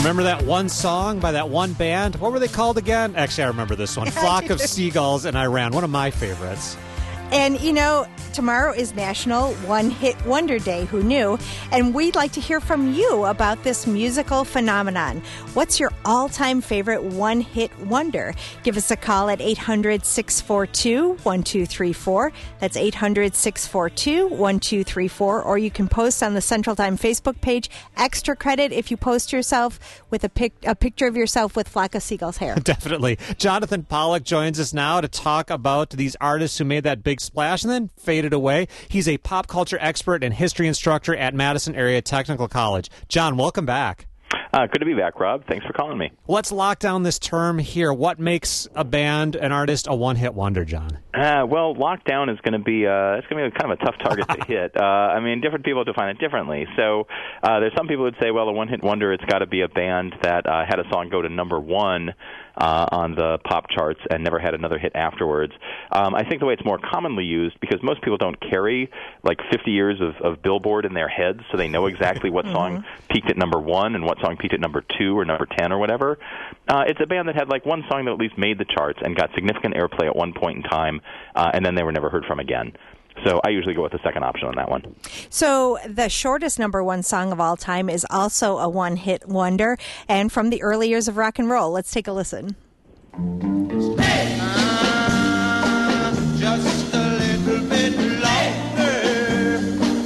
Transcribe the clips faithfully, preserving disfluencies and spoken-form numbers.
Remember that one song by that one band? What were they called again? Actually, I remember this one. Flock of Seagulls in Iran. One of my favorites. And, you know, tomorrow is National One Hit Wonder Day. Who knew? And we'd like to hear from you about this musical phenomenon. What's your all-time favorite one-hit wonder? Give us a call at eight hundred, six four two, one two three four. That's eight hundred, six four two, one two three four. Or you can post on the Central Time Facebook page. Extra credit if you post yourself with a, pic- a picture of yourself with Flock of Seagulls hair. Definitely. Jonathan Pollock joins us now to talk about these artists who made that big splash and then faded away. He's a pop culture expert and history instructor at Madison Area Technical College. John, welcome back. Uh, good to be back, Rob. Thanks for calling me. Let's lock down this term here. What makes a band, an artist, a one-hit wonder, John? Uh, well, lockdown is going to be uh, it's going to be kind of a tough target to hit. Uh, I mean, different people define it differently. So uh, there's some people who would say, well, a one-hit wonder, it's got to be a band that uh, had a song go to number one uh, on the pop charts and never had another hit afterwards. Um, I think the way it's more commonly used, because most people don't carry like fifty years of, of Billboard in their heads, so they know exactly what mm-hmm. song peaked at number one and what song peaked at number two or number ten or whatever. Uh, it's a band that had like one song that at least made the charts and got significant airplay at one point in time, uh, and then they were never heard from again. So I usually go with the second option on that one. So the shortest number one song of all time is also a one-hit wonder, and from the early years of rock and roll. Let's take a listen. Hey! Uh, just a little bit longer.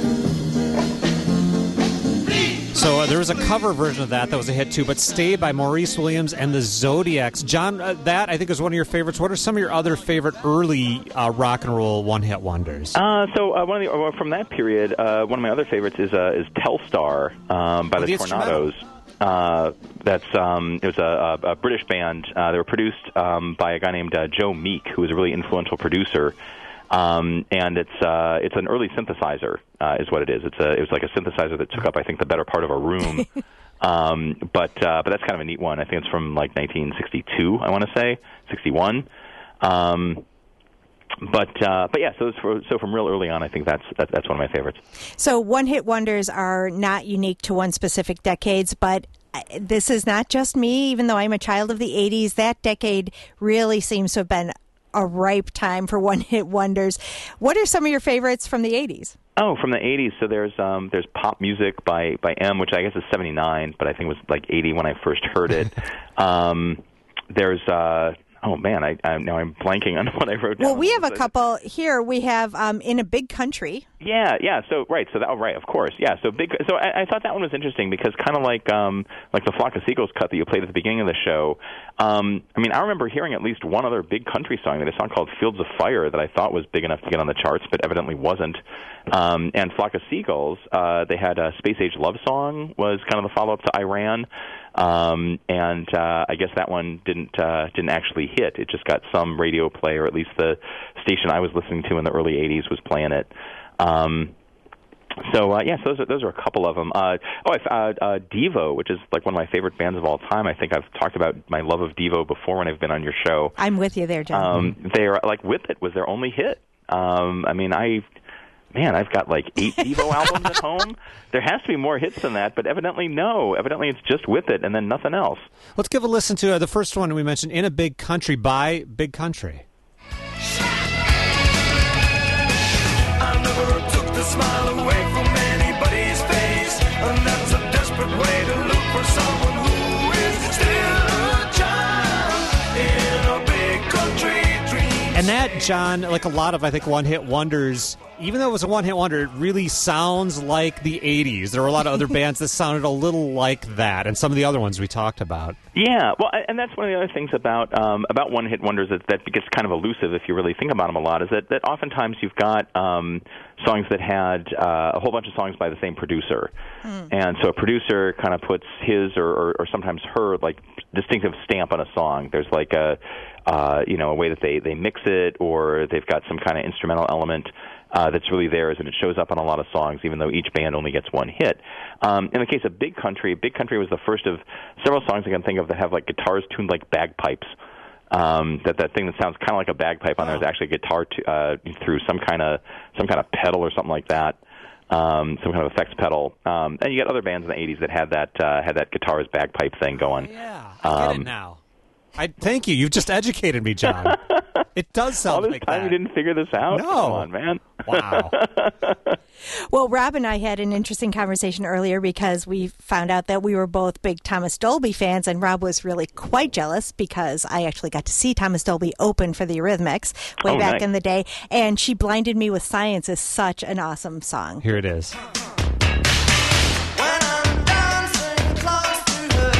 So uh, there was a cover version of that that was a hit too, but Stay by Maurice Williams and the Zodiacs. John, uh, that I think is one of your favorites. What are some of your other favorite early uh, rock and roll one-hit wonders? Uh, so uh, one of the uh, from that period, uh, one of my other favorites is uh, is Telstar um, by oh, the, the Tornadoes. Uh, that's um, it was a, a, a British band. Uh, they were produced um, by a guy named uh, Joe Meek, who was a really influential producer. Um, and it's uh, it's an early synthesizer, uh, is what it is. It's a it was like a synthesizer that took up, I think, the better part of a room. um, but uh, but that's kind of a neat one. I think it's from like nineteen sixty-two. I want to say sixty-one. Um, But uh, but yeah, so for, so from real early on, I think that's that, that's one of my favorites. So one-hit wonders are not unique to one specific decades, but this is not just me. Even though I'm a child of the eighties, that decade really seems to have been a ripe time for one-hit wonders. What are some of your favorites from the eighties? Oh, from the eighties. So there's um, there's Pop Music by by M, which I guess is seventy-nine, but I think it was like eighty when I first heard it. um, there's uh, Oh, man, I, I now I'm blanking on what I wrote down. Well, we have a couple here. We have um, In a Big Country. Yeah, yeah. So right, so that oh, right, of course, yeah. So big. So I, I thought that one was interesting because kind of like um, like the Flock of Seagulls cut that you played at the beginning of the show. Um, I mean, I remember hearing at least one other big country song, that a song called "Fields of Fire" that I thought was big enough to get on the charts, but evidently wasn't. Um, and Flock of Seagulls, uh, they had a Space Age Love Song was kind of the follow up to Iran. Um, and uh, I guess that one didn't uh, didn't actually hit. It just got some radio play, or at least the station I was listening to in the early eighties was playing it. Um, so uh, yeah, so those are, those are a couple of them. Uh, oh, I, uh, uh, Devo, which is like one of my favorite bands of all time. I think I've talked about my love of Devo before when I've been on your show. I'm with you there, John. Um, they're like Whip It was their only hit. Um, I mean, I. Man, I've got like eight Devo albums at home. There has to be more hits than that, but evidently no. Evidently it's just Whip It and then nothing else. Let's give a listen to uh, the first one we mentioned, In a Big Country by Big Country. I never took the smile away from anybody's face, and that's a desperate way to look for someone who is still a child in a big country dream. And that, John, like a lot of, I think, one-hit wonders, even though it was a one-hit wonder, it really sounds like the eighties. There were a lot of other bands that sounded a little like that, and some of the other ones we talked about. Yeah, well, and that's one of the other things about um, about one-hit wonders that, that gets kind of elusive if you really think about them a lot, is that, that oftentimes you've got um, songs that had uh, a whole bunch of songs by the same producer. Mm. And so a producer kind of puts his or, or, or sometimes her, like, distinctive stamp on a song. There's like a, uh, you know, a way that they, they mix it, or they've got some kind of instrumental element Uh, that's really theirs, and it shows up on a lot of songs, even though each band only gets one hit. Um, in the case of Big Country, Big Country was the first of several songs I can think of that have like guitars tuned like bagpipes. Um, that that thing that sounds kind of like a bagpipe on there is actually a guitar to, uh, through some kind of some kind of pedal or something like that. um, some kind of effects pedal. Um, and you got other bands in the eighties that had that uh, had that guitars bagpipe thing going. Yeah, I get Um, it now. I thank you. You've just educated me, John. It does sound All this like time that. you didn't figure this out? No. Come on, man. Wow. Well, Rob and I had an interesting conversation earlier because we found out that we were both big Thomas Dolby fans, and Rob was really quite jealous because I actually got to see Thomas Dolby open for the Eurythmics way Oh, back nice. in the day, and She Blinded Me with Science is such an awesome song. Here it is. When I'm dancing close to her.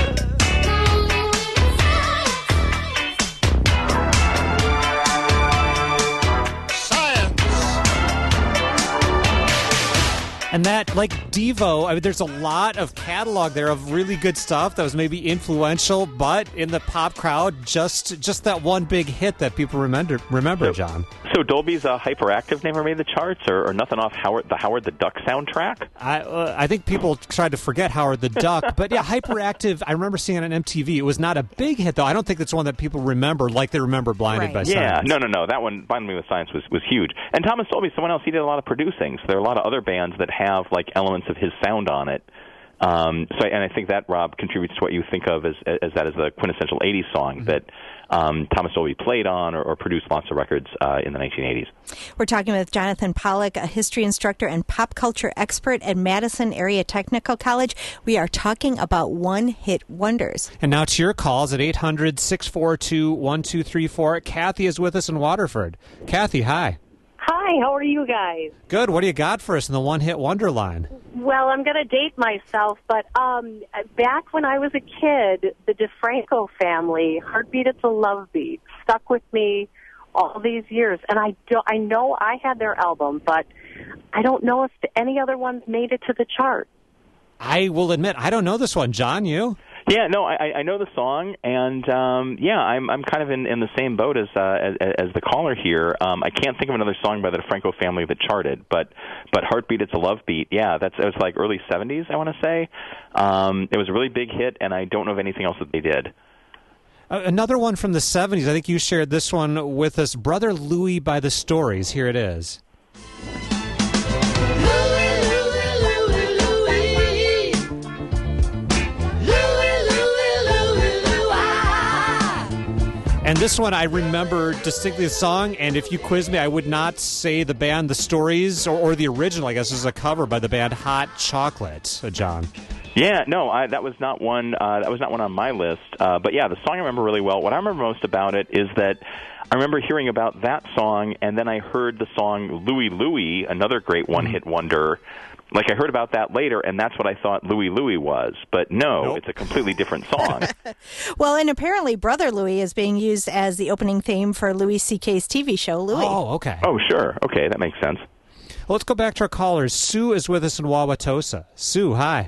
And that, like Devo, I mean, there's a lot of catalog there of really good stuff that was maybe influential, but in the pop crowd, just just that one big hit that people remember, remember, John. So Dolby's uh, Hyperactive never made the charts, or, or nothing off Howard the Howard the Duck soundtrack? I uh, I think people tried to forget Howard the Duck, but yeah, Hyperactive, I remember seeing it on M T V. It was not a big hit, though. I don't think it's one that people remember like they remember Blinded Right. by Yeah, Science. no, no, no. That one, Blind Me with Science, was, was huge. And Thomas Dolby, someone else, he did a lot of producing. So there are a lot of other bands that have like elements of his sound on it. Um, so, and I think that, Rob, contributes to what you think of as as that as a quintessential eighties song Mm-hmm. that um, Thomas Dolby played on or, or produced lots of records uh, in the nineteen eighties. We're talking with Jonathan Pollock, a history instructor and pop culture expert at Madison Area Technical College. We are talking about one-hit wonders. And now to your calls at eight hundred, six four two, one two three four. Kathy is with us in Waterford. Kathy, hi. Hi, how are you guys? Good. What do you got for us in the one-hit wonder line? Well, I'm going to date myself, but um, back when I was a kid, the DeFranco family, Heartbeat It's a Love Beat, stuck with me all these years. And I, do, I know I had their album, but I don't know if any other ones made it to the chart. I will admit, I don't know this one. John, you? Yeah, no, I, I know the song, and um, yeah, I'm I'm kind of in, in the same boat as uh, as, as the caller here. Um, I can't think of another song by the DeFranco family that charted, but but Heartbeat It's a Love Beat, yeah, that's it was like early seventies, I want to say. Um, it was a really big hit, and I don't know of anything else that they did. Uh, another one from the seventies. I think you shared this one with us. Brother Louie by the Stories. Here it is. And this one, I remember distinctly the song, and if you quiz me, I would not say the band The Stories, or, or the original, I guess, is a cover by the band Hot Chocolate, uh, John. Yeah, no, I, that was not one. Uh, that was not one on my list. Uh, but yeah, the song I remember really well. What I remember most about it is that I remember hearing about that song, and then I heard the song Louie Louie, another great one-hit wonder. Like, I heard about that later, and that's what I thought Louie Louie was. But no, Nope. it's a completely different song. Well, and apparently Brother Louie is being used as the opening theme for Louis C K's T V show, Louie. Oh, okay. Oh, sure. Okay, that makes sense. Well, let's go back to our callers. Sue is with us in Wauwatosa. Sue, hi.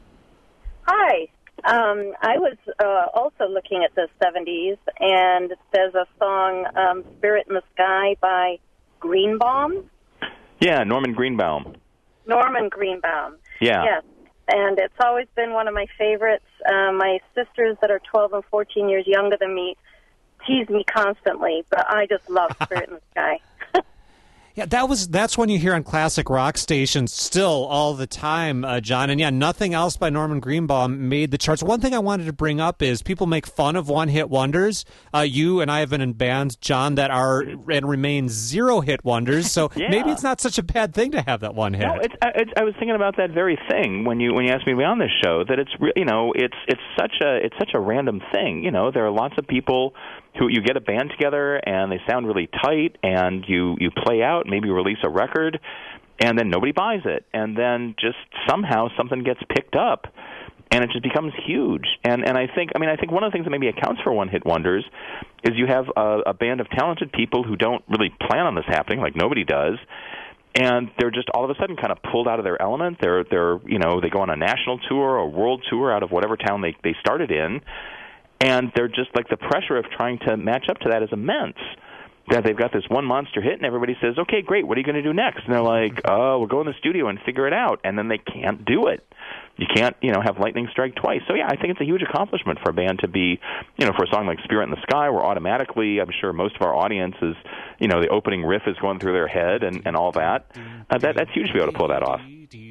Hi. Um, I was uh, also looking at the seventies, and there's a song, um, Spirit in the Sky by Greenbaum. Yeah, Norman Greenbaum. Norman Greenbaum. Yeah. Yes. And it's always been one of my favorites. Uh, my sisters that are twelve and fourteen years younger than me tease me constantly, but I just love Spirit in the Sky. Yeah, that was that's one you hear on classic rock stations still all the time, uh, John. And yeah, nothing else by Norman Greenbaum made the charts. One thing I wanted to bring up is people make fun of one-hit wonders. Uh, you and I have been in bands, John, that are and remain zero-hit wonders. So Yeah. maybe it's not such a bad thing to have that one hit. No, it's, I- it's, I was thinking about that very thing when you when you asked me to be on this show. That it's re- you know it's it's such a it's such a random thing. You know, there are lots of people who you get a band together and they sound really tight, and you you play out, maybe release a record, and then nobody buys it, and then just somehow something gets picked up, and it just becomes huge. And and I think I mean I think one of the things that maybe accounts for one hit wonders is you have a, a band of talented people who don't really plan on this happening, like nobody does. And they're just all of a sudden kind of pulled out of their element. They're they're you know they go on a national tour or world tour out of whatever town they they started in, and they're just like the pressure of trying to match up to that is immense. That they've got this one monster hit, and everybody says, "Okay, great. What are you going to do next?" And they're like, "Oh, we'll go in the studio and figure it out." And then they can't do it. You can't, you know, have lightning strike twice. So yeah, I think it's a huge accomplishment for a band to be, you know, for a song like "Spirit in the Sky," where automatically, I'm sure most of our audience is, you know, the opening riff is going through their head and, and all that. Uh, that that's huge to be able to pull that off.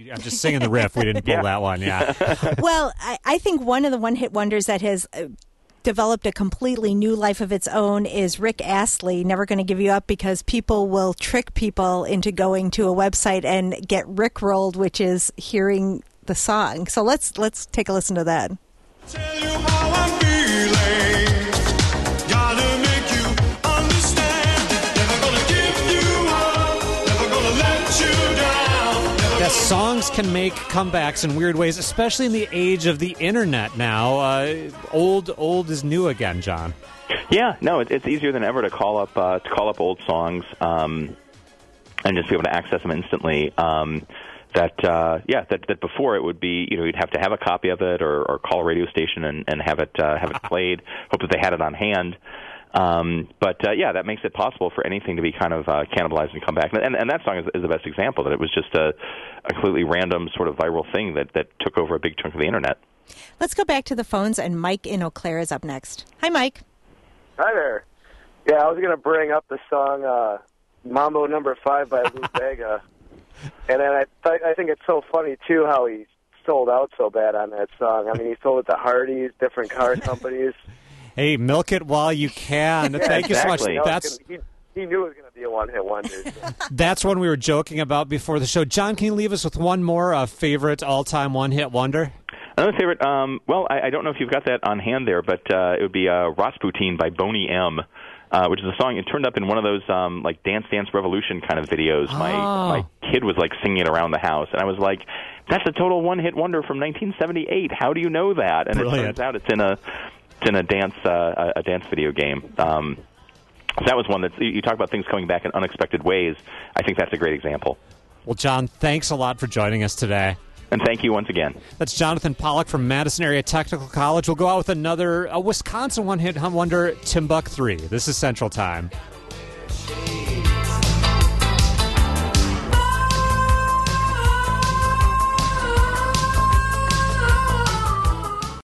I'm just singing the riff. We didn't pull Yeah. that one. Yeah. Well, I, I think one of the one-hit wonders that has uh, developed a completely new life of its own is Rick Astley, Never Gonna Give You Up, because people will trick people into going to a website and get rickrolled, which is hearing the song. So let's let's take a listen to that. Tell you how I'm feeling. Gotta make you understand. Never gonna give you up. Never gonna let you down. Never Yes, songs can make comebacks in weird ways, especially in the age of the internet now. Uh, old old is new again, John. Yeah, no, it, it's easier than ever to call up uh, to call up old songs um, and just be able to access them instantly. Um, that uh, yeah, that, that before it would be, you know, you'd have to have a copy of it or, or call a radio station and, and have it uh, have it played. Hope that they had it on hand. Um, but uh, yeah, that makes it possible for anything to be kind of uh, cannibalized and come back. And, and that song is, is the best example. That it was just a, a completely random sort of viral thing that, that took over a big chunk of the internet. Let's go back to the phones, and Mike in Eau Claire is up next. Hi, Mike. Hi there. Yeah, I was going to bring up the song uh, Mambo Number Five by Lou Bega. And then I th- I think it's so funny, too, how he sold out so bad on that song. I mean, he sold it to Hardee's, different car companies. Hey, milk it while you can. Yeah, Thank exactly. you so much. No, That's it's gonna, he, he knew it was going to be a one-hit wonder. So. that's one we were joking about before the show. John, can you leave us with one more uh, favorite all-time one-hit wonder? Another favorite, um, well, I, I don't know if you've got that on hand there, but uh, it would be uh, Rasputin by Boney M., uh, which is a song. It turned up in one of those um, like Dance Dance Revolution kind of videos. Oh. My my kid was like singing it around the house, and I was like, "That's a total one-hit wonder from nineteen seventy-eight. How do you know that?" And Brilliant. it turns out it's in a it's in a dance uh, a dance video game. Um, so that was one that you talk about things coming back in unexpected ways. I think that's a great example. Well, John, thanks a lot for joining us today. And thank you once again. That's Jonathan Pollock from Madison Area Technical College. We'll go out with another a Wisconsin one-hit wonder, Timbuk three. This is Central Time.